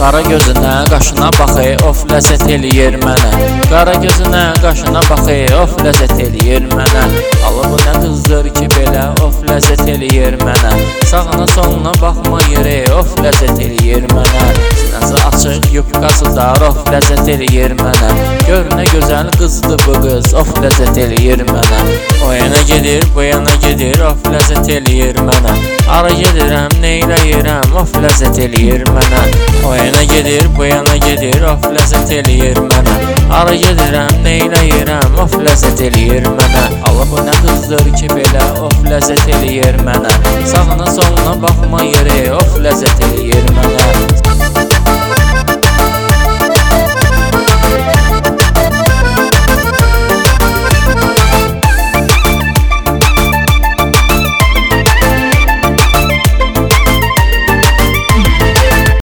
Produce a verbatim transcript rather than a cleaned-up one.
Qara gözünə, qaşına baxı, of ləzzət eləyir mənə. Qara gözünə, qaşına baxı, of ləzzət eləyir mənə. Allah bu nə qızdır ki belə, of ləzzət eləyir mənə. Sağına soluna baxma yeri, of ləzzət eləyir mənə. Sinəsi açıq, yubqası dar, of ləzzət eləyir mənə. Gör nə gözəl qızdır bu qız, of ləzzət eləyir mənə. O yana gedir, bu yana gedir, of ləzzət eləyir mənə. Ara gedirəm, neyləyirəm, of ləzzət eləyir mənə. O yana gedir, bu yana gedir, of ləzzət eləyir mənə. Ara gedirəm, neyləyirəm, of ləzzət eləyir mənə. Allah bu nə qızdır ki belə, of ləzzət eləyir mənə. Sağına soluna baxma yeri, of ləzzət eləyir mənə.